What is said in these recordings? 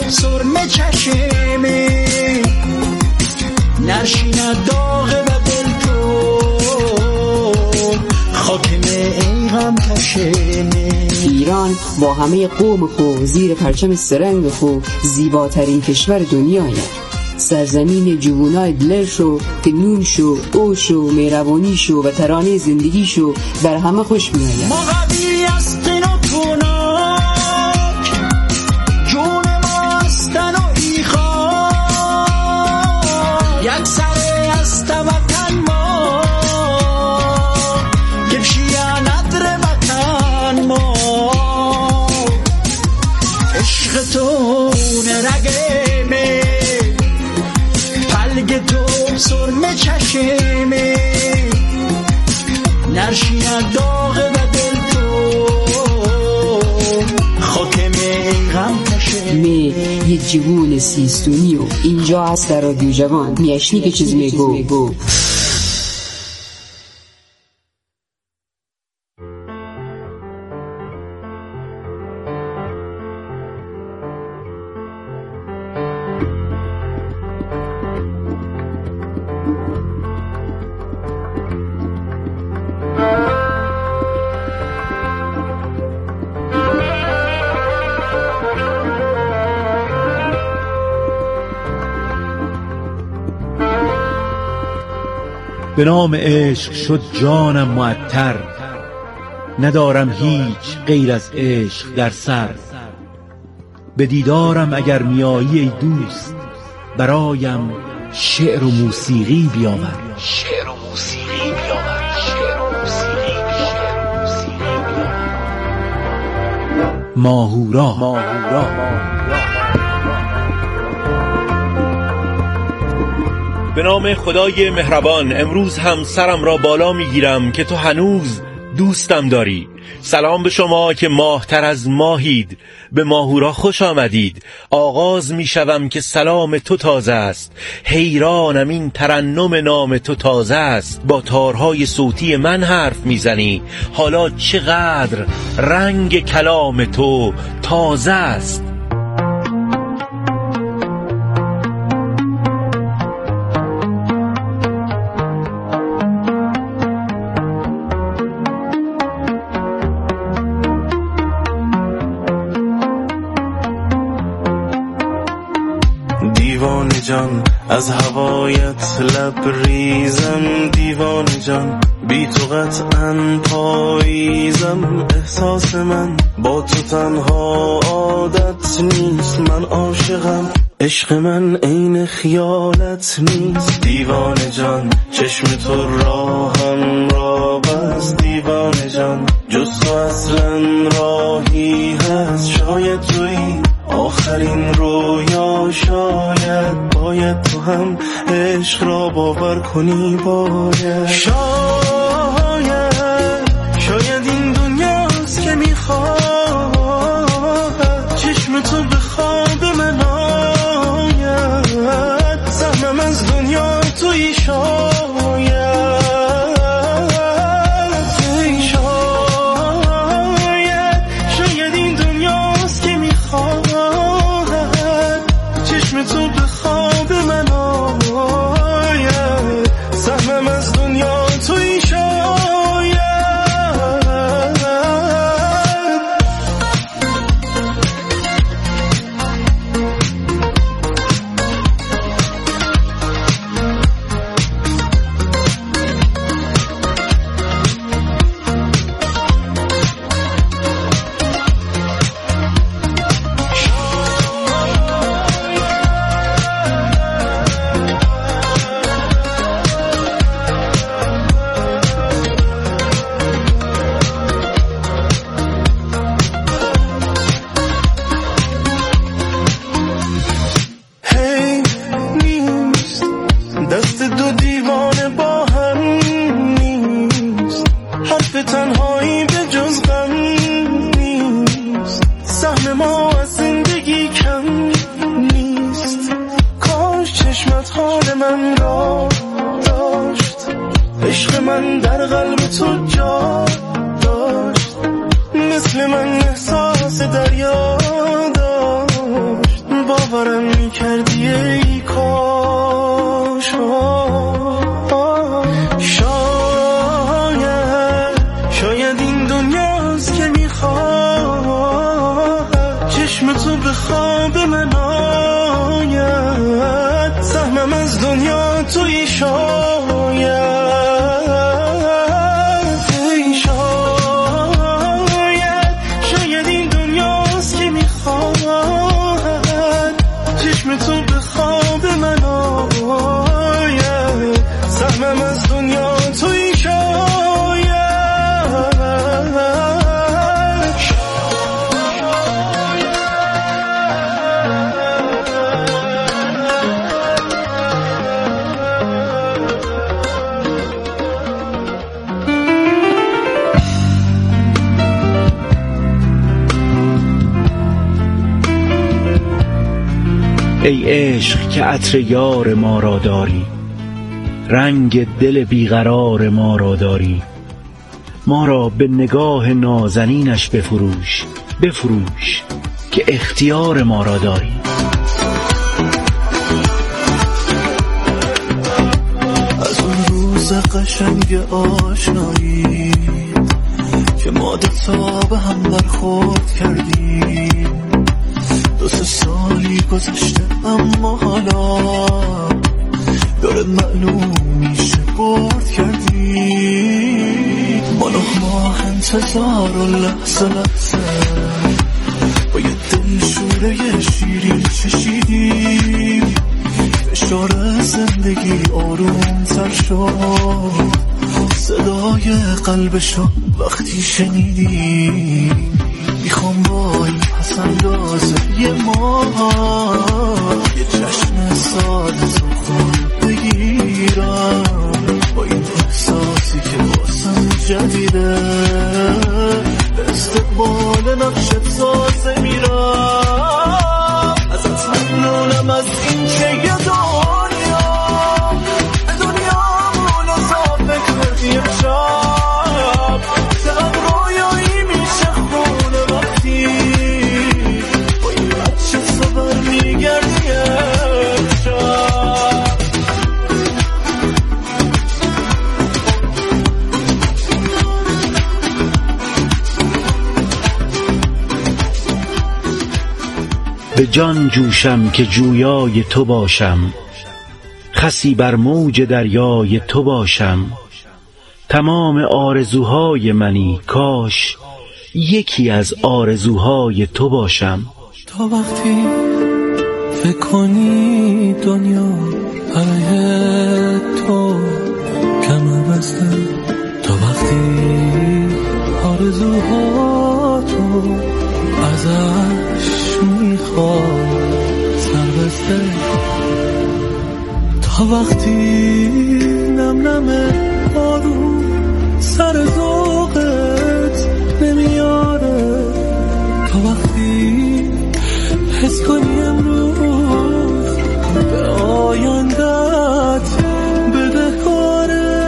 سرمه چشمه نرشیند داغ و دل تو خاکمه ای غم کشمه. ایران با همه قوم خو زیر پرچم سرنگ خو زیباترین کشور دنیایه. سرزمین جوونای دلر شو که نون شو او شو مهربانی شو و ترانه زندگی شو در همه خوش میآید. ما قوی هستن و توناک جون ما هستن و ایخا یک سره هست وطن ما گفشیه ندر وطن ما عشق تو نرگمه پلگ تو سرمه چشمه نرشیند داغ و دل تو خاکمه غم کشه. می یه جوون سیستونی و اینجا هست در رادیو جوان میشنی که چیز میگو. به نام عشق شد جانم معطر، ندارم هیچ غیر از عشق در سر. به دیدارم اگر میایی ای دوست، برایم شعر و موسیقی بیاور. شعر و موسیقی بیاور. شعر و موسیقی بیاور. ماهورا. به نام خدای مهربان امروز هم سرم را بالا میگیرم که تو هنوز دوستم داری. سلام به شما که ماهتر از ماهید، به ماهورا خوش آمدید. آغاز میشوم که سلام تو تازه است، حیرانم این ترنم نام تو تازه است. با تارهای صوتی من حرف میزنی، حالا چقدر رنگ کلام تو تازه است. دیوانه جان از هوایت لبریزم، دیوانه جان بی تو قطعاً پاییزم. احساس من با تو تنها عادت نیست، من عاشقم عشق من عین خیالت نیست. دیوانه جان چشم تو راهم را بست، دیوانه جان جز تو اصلا راهی هست. شاید تویی آخرین رویا، باید تو هم عشق را باور کنی. شاید این دنیاست که میخواد چشم تو به خواب من آید. سهمم از دنیا تویی شاید این دنیاست که میخواد چشم تو به خواب من آید. سهمم از دنیا تویی خواب من آید، سهمم از دنیا توی شاید. شاید این دنیاست که میخواد چشم تو به خواب من آید، سهمم از دنیا توی شاید. ای عشق که عطر یار ما را داری، رنگ دل بیقرار ما را داری، ما را به نگاه نازنینش بفروش، بفروش که اختیار ما را داری. از اون روز قشنگ آشنایی که ما دوتا به هم برخورد کردیم، 2-3 سالی گذشته اما حالا داره معلوم میشه برد کردیم. ما 9 ماه انتظار و لحظه لحظه با یه دل شوره شیرین چشیدیم، فشار زندگی آروم تر شد، صدای قلبشو وقتی شنیدیم. میخوام با این پس اندازه ما یه چشم ساده تو خون بگیرم، با این احساسی که واسم جدیده به استقبال نقشت سازه میرم. ازت ممنونم از این که یه دنیا به دنیامون اضافه کردی امشب، دلم رویایی میشه خونه وقتی با این بچه صبر میگردی امشب. به جان جوشم که جویای تو باشم، خسی بر موج دریای تو باشم، تمام آرزوهای منی کاش یکی از آرزوهای تو باشم. تا وقتی فکر کنی دنیا علیه تو کمر بسته، تا وقتی آرزوها تو ازش میخواد سر بسته، تا وقتی نم نم بارون سر ذوقت نمیاره، تا وقتی حس کنی امروز به آیندت بدهکاره.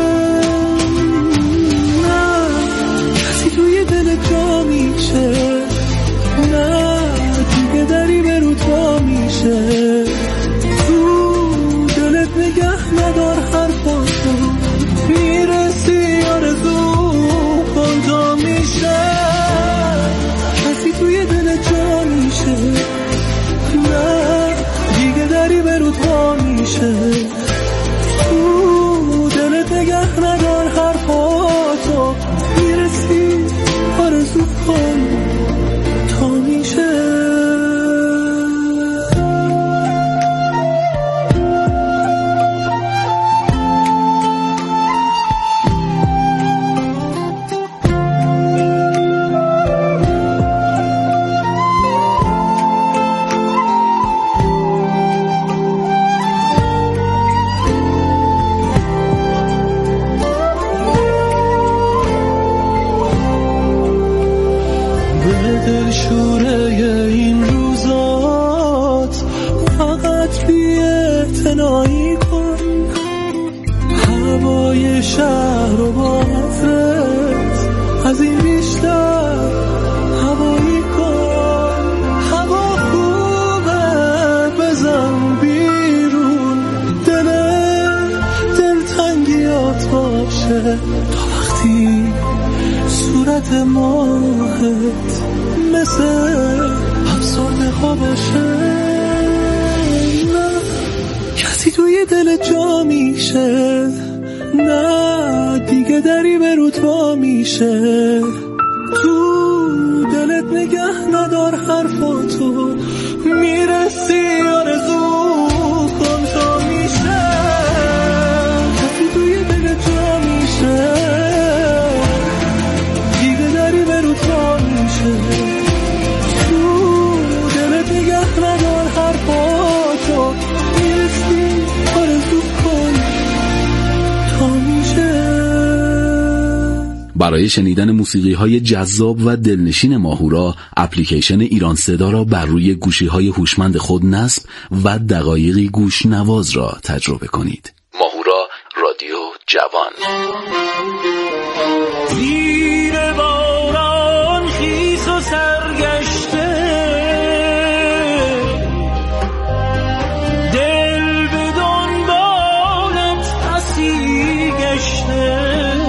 نه کسی توی دل جا میشه، نه دیگه دری به رو تا میشه، تو دلت نگه ندار حرفاشو، میرسی آرزو کن تا میشه. کسی توی دل جا میشه، نه دیگه دری به رو تا میشه، تو دلت نگه ندار حرفاشو، میرسی آرزو کن تا میشه. دلشوره این روزات فقط بی‌اعتنایی کن، هوای شهر رو با عطرت از این بیشتر هوایی کن. هوا خوبه بزن بیرون، دلتنگیات باشه، تا وقتی صورت ماهت مثل افسرده تنها باشه، نه کسی توی دل جا میشه، نه دیگه دری به رود وا میشه. تو دلت نگه ندار حرفاتو، میرسی آرزو کن تا میشه، کسی توی دل جا میشه، دیگه دری به رود وا میشه. تو دلت نگه ندار حرفاتو، میرسی آرزو کن تا میشه. برای شنیدن موسیقی‌های جذاب و دلنشین ماهورا، اپلیکیشن ایران صدا را بر روی گوشی‌های هوشمند خود نصب و دقایقی گوش نواز را تجربه کنید. ماهورا، رادیو جوان. زیر باران خیس و سرگشته، دل به دنبالت اسیر گشته،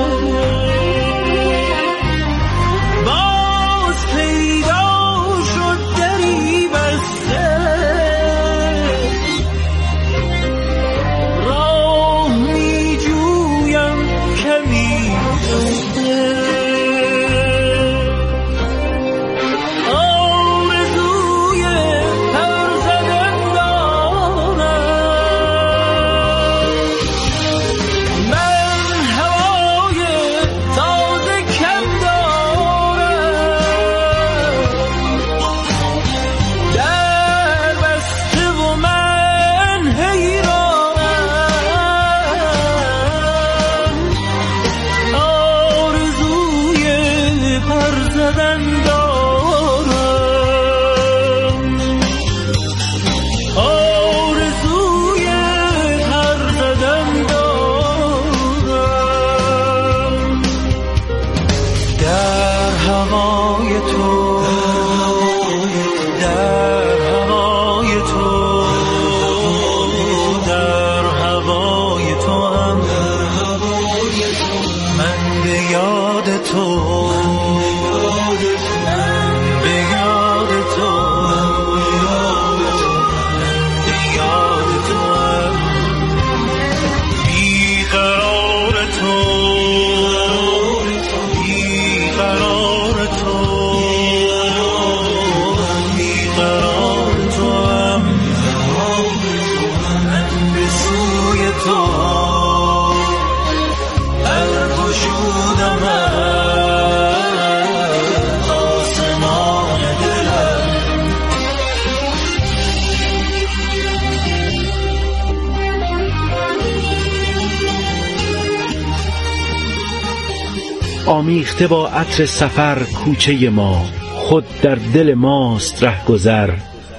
آمیخته با عطر سفر کوچه ما، خود در دل ماست رهگذر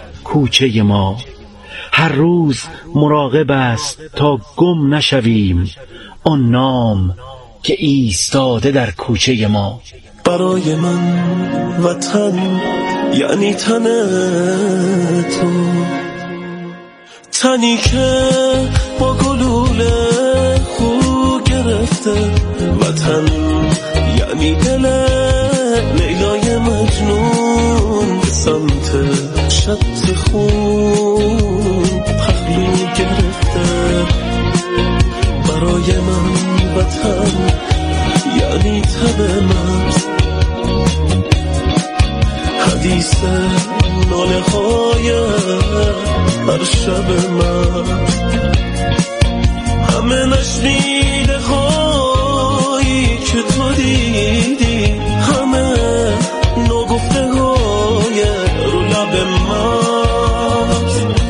کوچه ما. هر روز مراقب است تا گم نشویم آن نام که ایستاده در کوچه ما. برای من وطن یعنی تن تو، تنی که با گلوله خو گرفته. وطن یعنی دل لیلای مجنون به سمت شط خون پهلو گرفته. برای من وطن یعنی تب مرز، حدیث ناله های هر شب من، همه نشنیده هایی که تو دیدی، همه نگفته های رو لب من.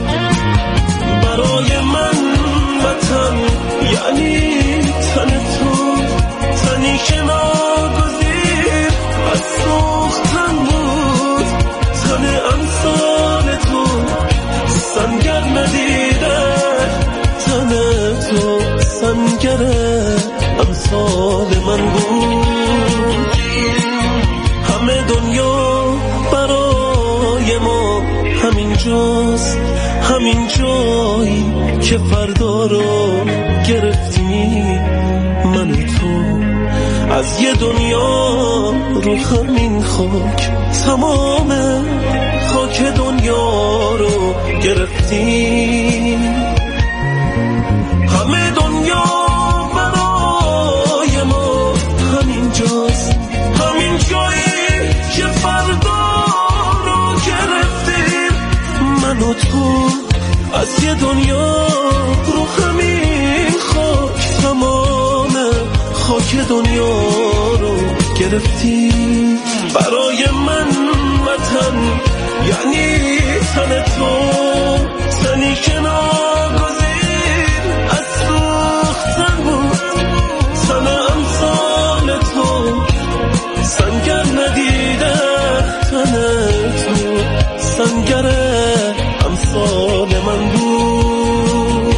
برای من وطن یعنی تن تو، تنی که ناگزیر از سوختن بود، تن امثال تو سنگر ندیده، تن تو سنگر امثال من بود. همه دنیا برای ما همین جاست، همین جایی که فردا رو گرفتی من تو از یه دنیا رو همین خاک، تمام خاک دنیا دنیا رو گرفتی، همه دنیا برای ما همینجاست، همین جایی که فردا رو گرفتیم. من و تو از یه دنیا رو همین خاک، تمام خاک دنیا رو گرفتیم. برای من وطن یعنی تن تو، تنی که ناگزیر از سوختن بود، تن امثال تو سنگر ندیده، تن تو سنگر امثال من بود.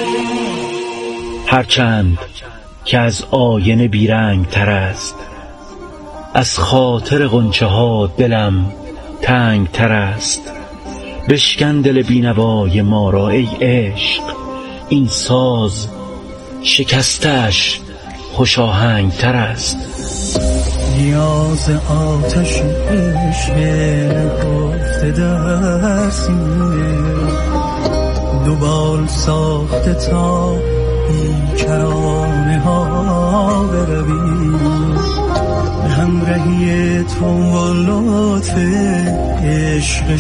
هرچند که از آینه بیرنگ تر است، از خاطر غنچه ها دلم تنگ تر است. بشکن دل بینوای ما را ای عشق، این ساز شکستش خوش آهنگ تر است. نیاز آتش عشق نگفته در سینه، دوبال ساخته تا این کرانه ها برویم. همراهی تو و لطف عشق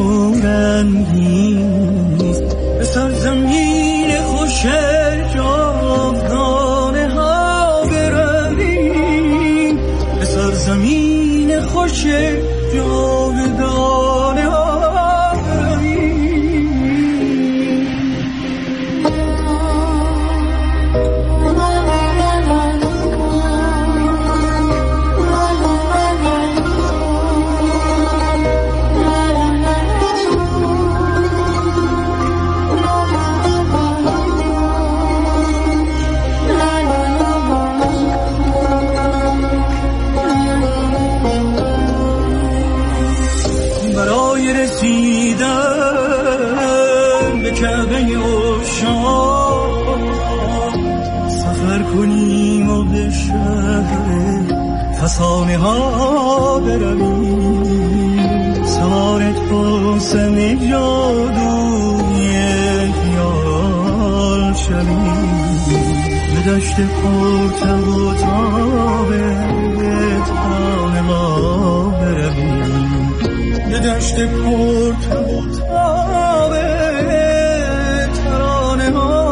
شورانگیز، به سرزمین خوش جاودانه ها برویم، به سرزمین خوش جاودانه ها برویم. فسانه ها برویم، سوار توسن جادوی خیال شویم، به دشت پرتب و تاب ترانه ها برویم، به دشت پرتب و تاب ترانه ها.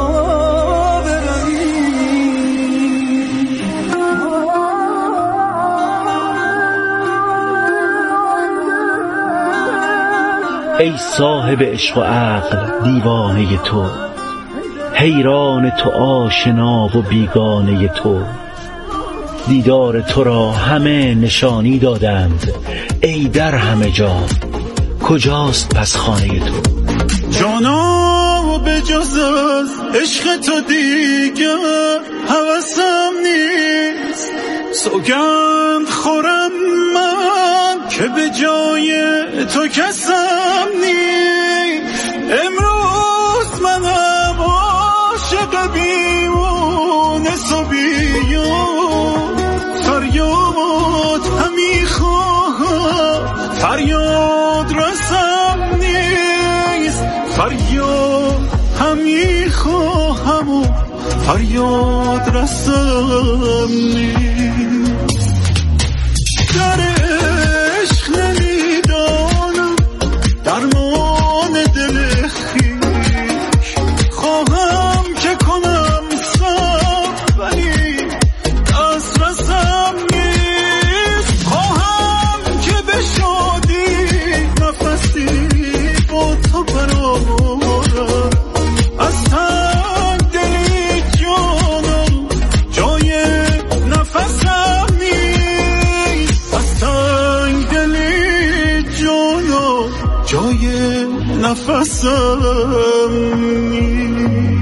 ای صاحب عشق و عقل دیوانه تو، حیران تو آشنا و بیگانه تو. دیدار تو را همه نشانی دادند، ای در همه جا کجاست پس خانه تو؟ جانا و به جز از عشق تو دیگه هوسم نیست، سوگند خورم من که به جای تو کسم نیست. امروز منم عاشق بیمونه صبیون، فریاد همی خواهم فریاد رسم نیست، فریاد همی خواهم و فریاد رسم نیست. در عشق نمیدانم درمان دل خویش، خواهم که کنم صبر ولی دست رسم نیست، خواهم که به شادی نفسی با تو برآورم، از تن دلی جانم جای نفسم نیست، از تن دلی جانم جای نفسم نیست.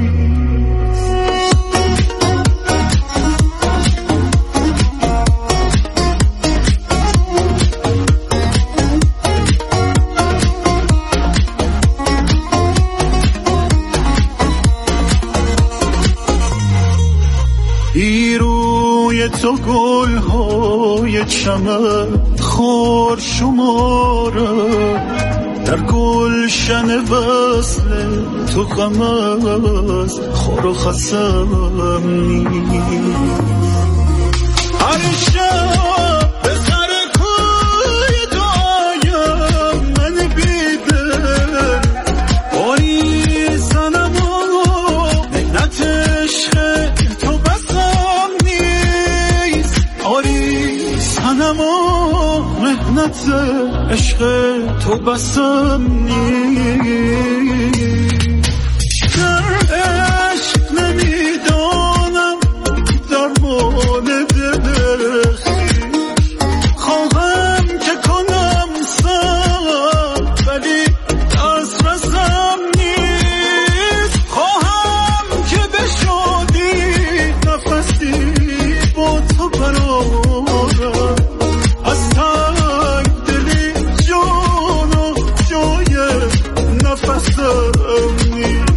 روی تو گل‌های چمن خار شماره، در گلشن وصل تو غم از خار و خسم نیست. هر شب به سر کوی دعایم من بیدل باری زنم و منت عشق تو بسم نیست. آری زنم و منت عشق تو بسم نیست. در عشق نمیدانم درمان دل خویش، خواهم که کنم صبر ولی دسترسم نیست. خواهم که بشودی نفسی با تو برارم، از تنگ دلی جان و جای نفسم نیست.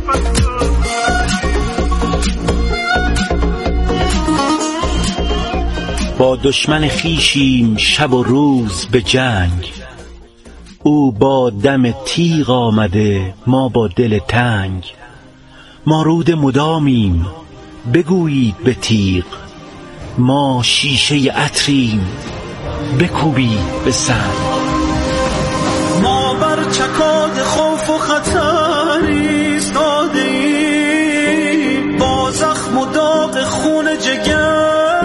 با دشمن خیشیم شب و روز به جنگ، او با دم تیغ آمده ما با دل تنگ. ما رود مدامیم بگویید به تیغ، ما شیشه عطریم بکوبید به سنگ. ما بر چکاد خوف و خطر ایستادیم، با زخم و داغ خون جگر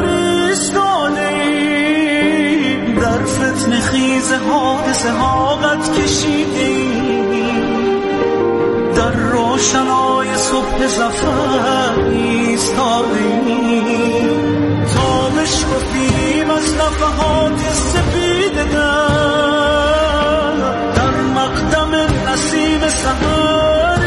ایستادیم، در فتنه خیز حادثه ها قد کشیدیم، در روشنای صبح ظفر ایستادیم، تا بشکفیم از نفحات سپید در مقدم نسیم سحر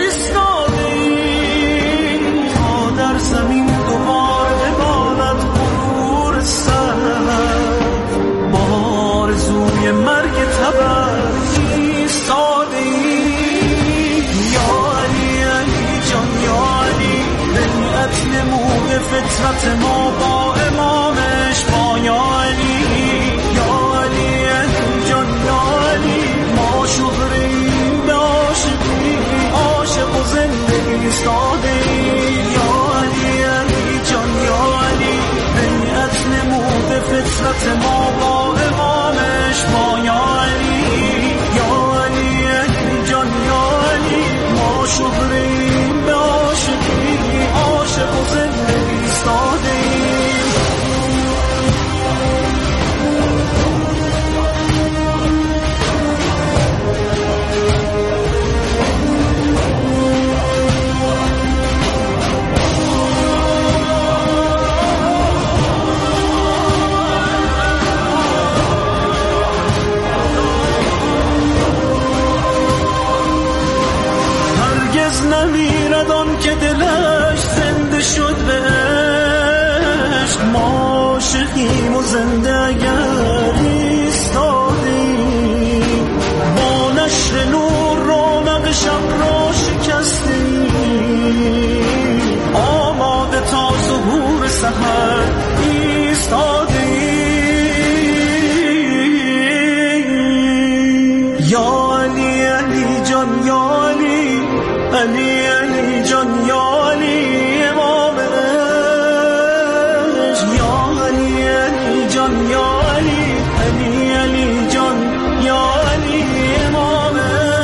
ایستادیم، تا در زمین دوبار ببالد غرور سر، با آرزوی مرگ تبر ایستادیم. یا علی علی جان یا علی، بنیت نمود فطرت ما با امامش با یا علی. یا علی علی جان یا علی، ما شهریم به عاشقی، عاشق و زنده ایستادیم. یا علی علی جان یا علی، بنیت نمود فطرت ما با امامش با یا علی. یا علی علی جان یا علی، ما شهریم به عاشقی، عاشق و زنده ایستادیم. نمیرد آن که دلش زنده شد به عشق، ما عاشقیم و زنده اگر ایستادیم، با نشر نور رونق شب را شکستیم، آماده تا ظهور سحر ایستادیم. یا علی علی جان یا علی، علی علی جان یا علی امام عشق. یا علی علی جان یا علی، علی علی جان یا علی امام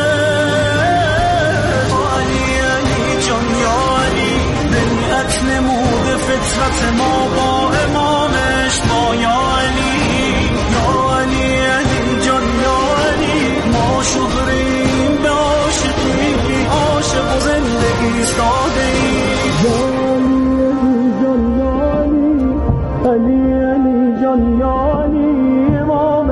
عشق. علی علی جان یا علی، بنیت نمود فطرت ما با امامش با یا علی. یا علی علی جان یا علی، ما شهریم به عاشقی، عاشق و زندگی ایستادیم. علی علی جان یا علی امام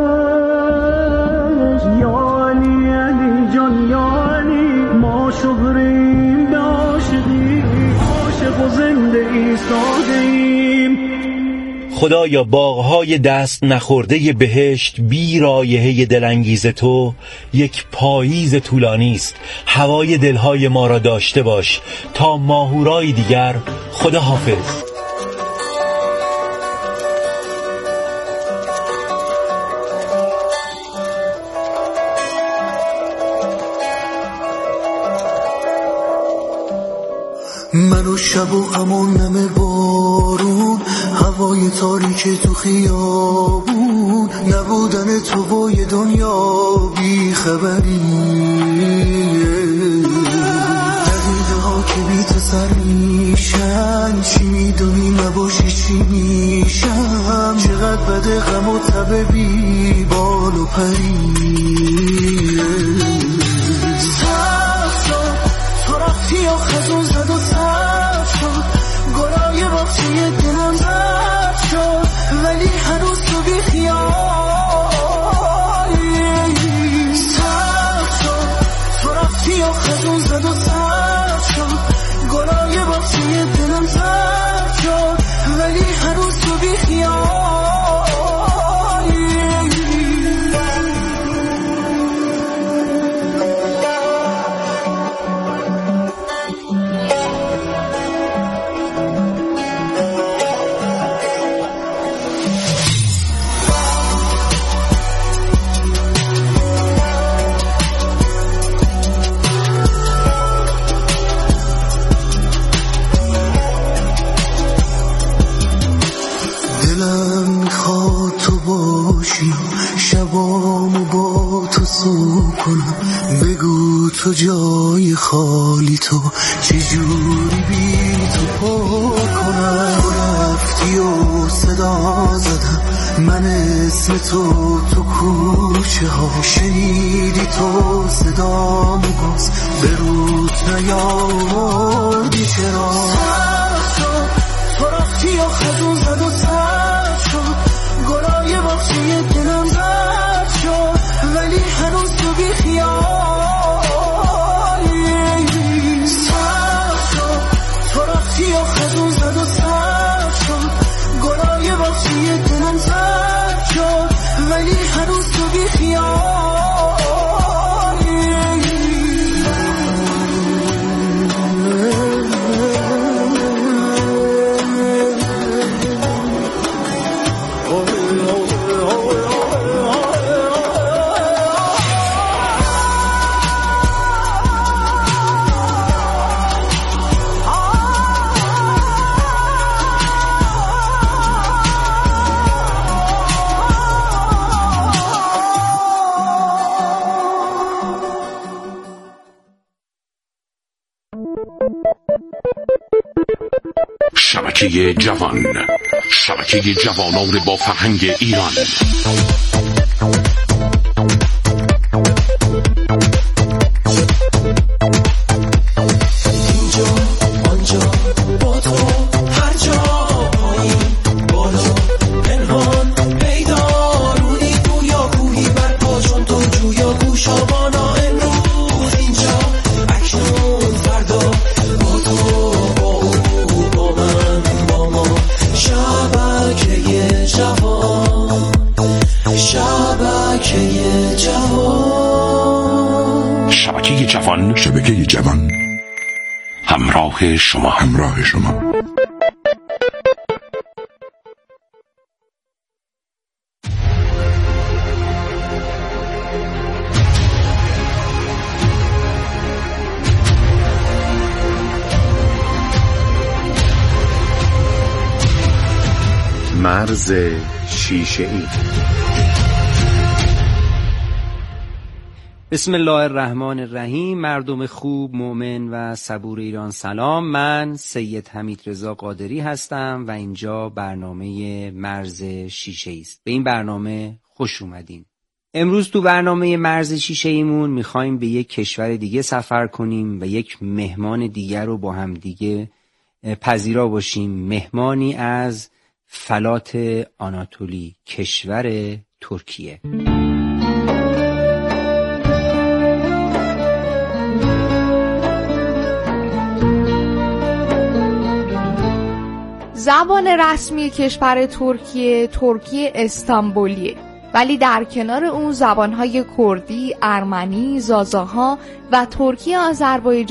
عشق. یا علی علی جان یا علی، ما شهریم به عاشقی، عاشق و زنده ایستادیم. خدایا باغهای دست نخورده بهشت بی رایحه دلانگیز تو یک پاییز طولانی است. هوای دلهای ما را داشته باش تا ماهورای دیگر. خدا حافظ. من و شب و همون نم بارون، هوای تاریک تو خیابون، نبودن تو و یه دنیا بی خبری، دقیقه ها که بی تو سر میشن، چی میدونی نباشی چی میشم، چقدر بده غم و تب بی بال و پری. تو رفتی و خزون زد و سر شد، گلای باغچه دلم زد شد، ولی هنوز تو بی خیالی. سخت شد تو رفتی و خزون زد و سر شد، گلای باغچه دلم زد شد، ولی هنوز تو بی خیالی. شبامو با تو سو کنم، بگو تو جای خالی تو چجوری بی تو پر کنم. تو رفتی و صدا زدم من اسم تو کوچه ها، شنیدی تو صدامو باز به رود نیاوردی چرا. تو رفتی و خزون زد و سر شد، گلای باغچه دلم زد شد، ولی هنوز تو بی خیالی. سخت شد تو رفتی و خزون زد و سر شد، گلای باغچه دلم زد شد، ولی هنوز تو بی خیالی. شبکه جوان، شبکه جوانان با فرهنگ ایران. اینجا آنجا با تو هر جا، پایین بالا پنهان پیدا، رودی گویا کوهی بر پا چون تو جویا گوشابانا. امروز اینجا اکنون فردا، با تو با او با من با ما. شبکه جوان، شبکه جوان، شبکه جوان، شبکه جوان، همراه شما، همراه شما. مرز شیشه‌ای. بسم الله الرحمن الرحیم. مردم خوب، مؤمن و صبور ایران سلام. من سید حمیدرضا قادری هستم و اینجا برنامه مرز شیشه‌ای است. به این برنامه خوش اومدین. امروز تو برنامه مرز شیشه‌ایمون میخوایم به یک کشور دیگه سفر کنیم و یک مهمان دیگر رو با هم دیگه پذیرا باشیم. مهمانی از فلات آناتولی، کشور ترکیه. زبان رسمی کشور ترکیه ترکی استانبولیه، ولی در کنار اون زبانهای کردی، ارمنی، زازاها و ترکی آذربایجان